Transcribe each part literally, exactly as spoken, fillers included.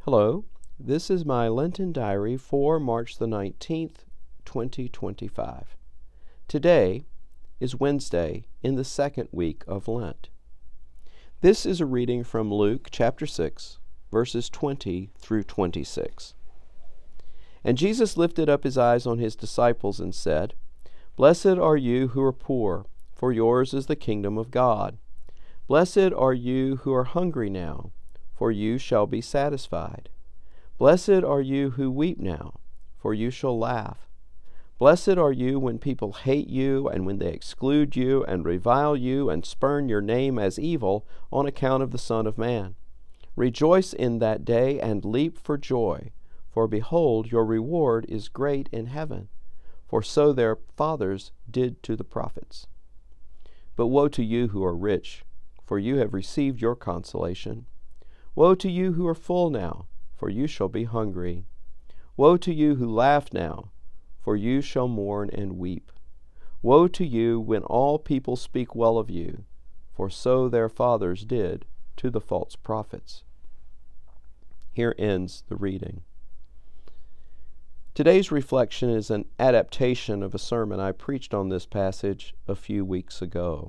Hello, this is my Lenten diary for March the nineteenth, twenty twenty-five. Today is Wednesday in the second week of Lent. This is a reading from Luke chapter six, verses twenty through twenty-six. And Jesus lifted up his eyes on his disciples and said, Blessed are you who are poor, for yours is the kingdom of God. Blessed are you who are hungry now, for you shall be satisfied. Blessed are you who weep now, for you shall laugh. Blessed are you when people hate you, and when they exclude you, and revile you, and spurn your name as evil on account of the Son of Man. Rejoice in that day, and leap for joy, for behold, your reward is great in heaven, for so their fathers did to the prophets. But woe to you who are rich, for you have received your consolation. Woe to you who are full now, for you shall be hungry. Woe to you who laugh now, for you shall mourn and weep. Woe to you when all people speak well of you, for so their fathers did to the false prophets. Here ends the reading. Today's reflection is an adaptation of a sermon I preached on this passage a few weeks ago.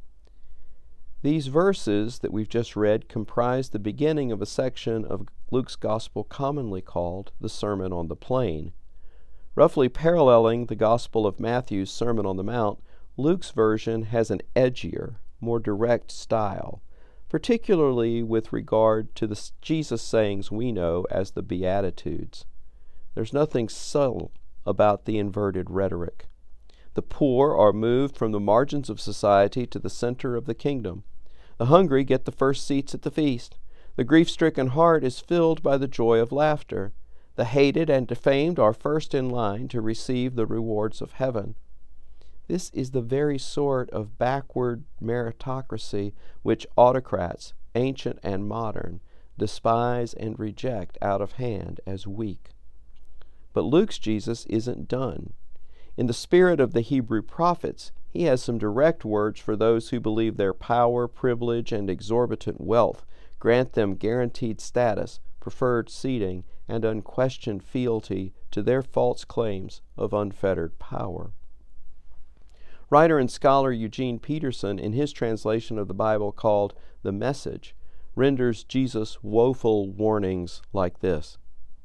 These verses that we've just read comprise the beginning of a section of Luke's Gospel commonly called the Sermon on the Plain. Roughly paralleling the Gospel of Matthew's Sermon on the Mount, Luke's version has an edgier, more direct style, particularly with regard to the Jesus sayings we know as the Beatitudes. There's nothing subtle about the inverted rhetoric. The poor are moved from the margins of society to the center of the kingdom. The hungry get the first seats at the feast. The grief-stricken heart is filled by the joy of laughter. The hated and defamed are first in line to receive the rewards of heaven. This is the very sort of backward meritocracy which autocrats, ancient and modern, despise and reject out of hand as weak. But Luke's Jesus isn't done. In the spirit of the Hebrew prophets, he has some direct words for those who believe their power, privilege, and exorbitant wealth grant them guaranteed status, preferred seating, and unquestioned fealty to their false claims of unfettered power. Writer and scholar Eugene Peterson, in his translation of the Bible called The Message, renders Jesus' woeful warnings like this.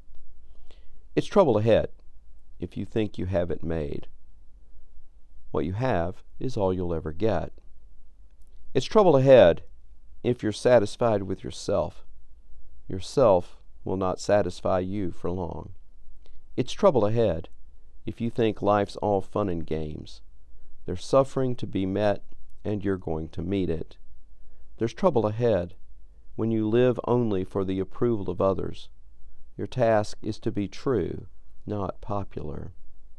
It's trouble ahead if you think you have it made. What you have is all you'll ever get. It's trouble ahead if you're satisfied with yourself. Yourself will not satisfy you for long. It's trouble ahead if you think life's all fun and games. There's suffering to be met, and you're going to meet it. There's trouble ahead when you live only for the approval of others. Your task is to be true, not popular.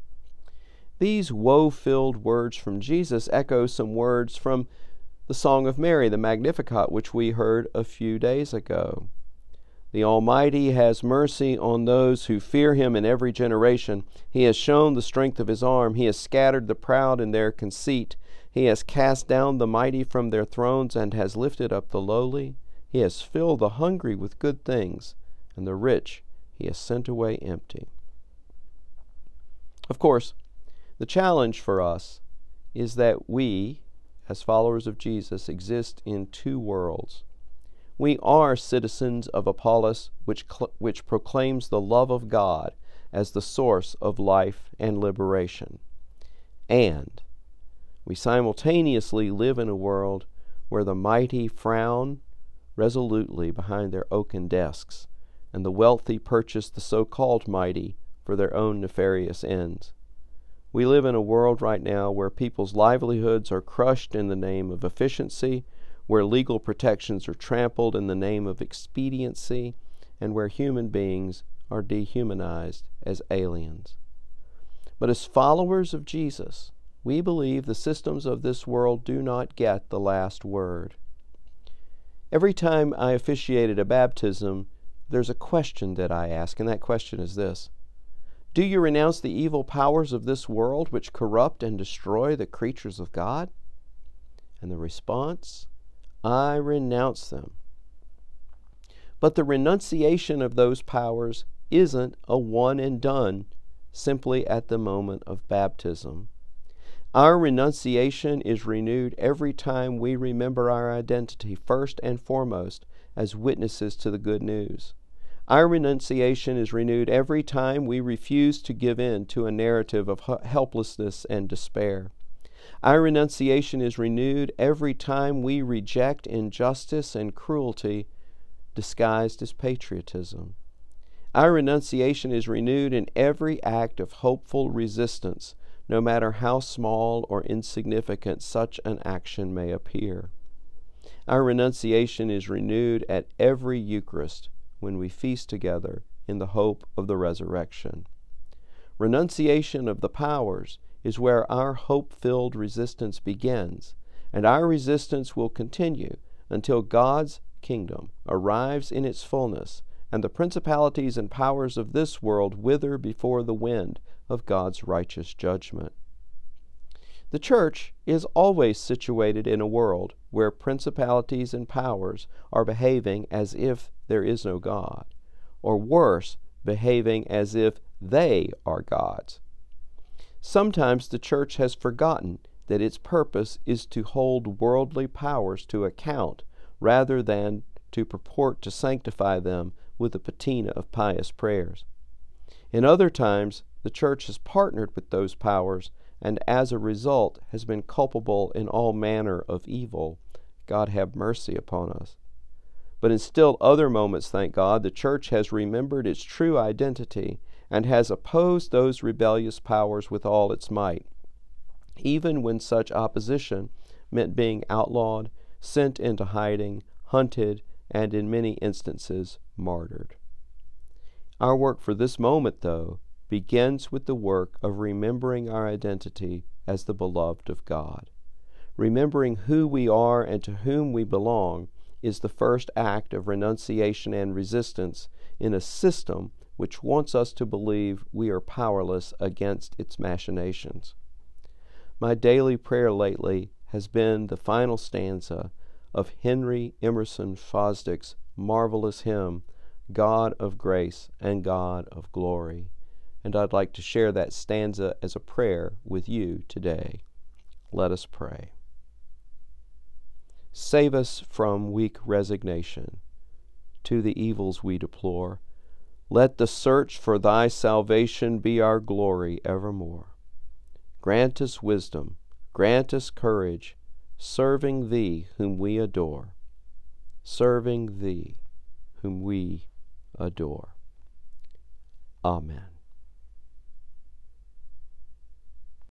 These woe-filled words from Jesus echo some words from the Song of Mary, the Magnificat, which we heard a few days ago. The Almighty has mercy on those who fear Him in every generation. He has shown the strength of His arm. He has scattered the proud in their conceit. He has cast down the mighty from their thrones and has lifted up the lowly. He has filled the hungry with good things, and the rich He has sent away empty. Of course, the challenge for us is that we, as followers of Jesus, exist in two worlds. We are citizens of a polis which, cl- which proclaims the love of God as the source of life and liberation. And we simultaneously live in a world where the mighty frown resolutely behind their oaken desks, and the wealthy purchase the so-called mighty for their own nefarious ends. We live in a world right now where people's livelihoods are crushed in the name of efficiency, where legal protections are trampled in the name of expediency, and where human beings are dehumanized as aliens. But as followers of Jesus, we believe the systems of this world do not get the last word. Every time I officiated a baptism, there's a question that I ask, and that question is this. Do you renounce the evil powers of this world which corrupt and destroy the creatures of God? And the response, I renounce them. But the renunciation of those powers isn't a one and done simply at the moment of baptism. Our renunciation is renewed every time we remember our identity, first and foremost, as witnesses to the good news. Our renunciation is renewed every time we refuse to give in to a narrative of helplessness and despair. Our renunciation is renewed every time we reject injustice and cruelty disguised as patriotism. Our renunciation is renewed in every act of hopeful resistance, no matter how small or insignificant such an action may appear. Our renunciation is renewed at every Eucharist when we feast together in the hope of the resurrection. Renunciation of the powers is where our hope-filled resistance begins, and our resistance will continue until God's kingdom arrives in its fullness and the principalities and powers of this world wither before the wind of God's righteous judgment. The church is always situated in a world where principalities and powers are behaving as if there is no God, or worse, behaving as if they are gods. Sometimes the church has forgotten that its purpose is to hold worldly powers to account rather than to purport to sanctify them with a patina of pious prayers. In other times, the church has partnered with those powers and as a result has been culpable in all manner of evil. God have mercy upon us. But in still other moments, thank God, the church has remembered its true identity and has opposed those rebellious powers with all its might, even when such opposition meant being outlawed, sent into hiding, hunted, and in many instances martyred. Our work for this moment, though, begins with the work of remembering our identity as the beloved of God. Remembering who we are and to whom we belong is the first act of renunciation and resistance in a system which wants us to believe we are powerless against its machinations. My daily prayer lately has been the final stanza of Henry Emerson Fosdick's marvelous hymn, God of Grace and God of Glory. And I'd like to share that stanza as a prayer with you today. Let us pray. Save us from weak resignation to the evils we deplore. Let the search for thy salvation be our glory evermore. Grant us wisdom, grant us courage, serving thee whom we adore. Serving thee whom we adore. Amen.